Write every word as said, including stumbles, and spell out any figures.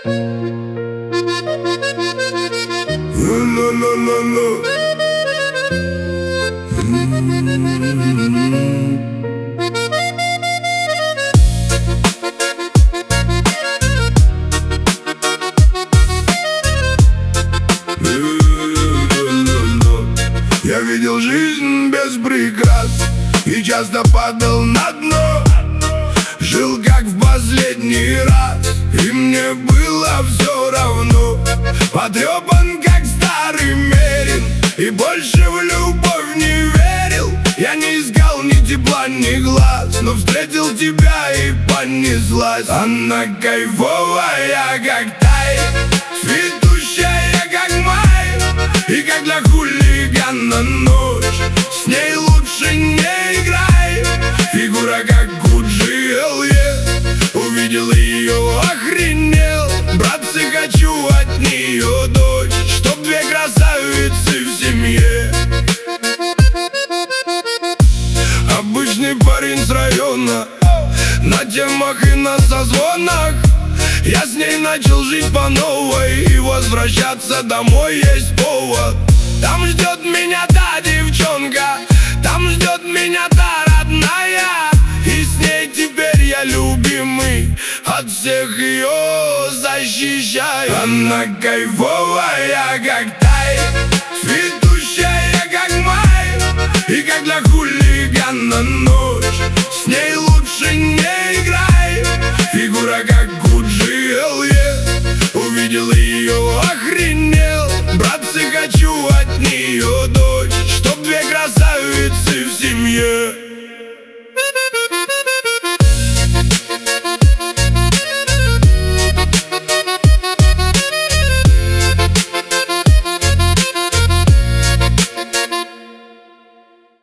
Ла-ла-ла-ла-ла. Я видел жизнь без прикрас и часто падал на дно. Жил как в последний раз, и мне было все равно. Потрепан как старый мерин, и больше в любовь не верил. Я не искал ни тепла, ни глаз, но встретил тебя и понеслась. Она кайфовая, как тай, цветущая, как май, и как для хулигана ночь. С ней лучше не играй. Фигура как Гуджи эл и. Увидел ее, охренел. Братцы, хочу от нее дочь, чтоб две красавицы в семье. Обычный парень с района, на темах и на созвонах. Я с ней начал жить по новой, и возвращаться домой есть повод. Там ждет меня та девчонка, там ждет меня та родная, и с ней теперь я любимый, от всех ее защищаю. Она кайфовая, как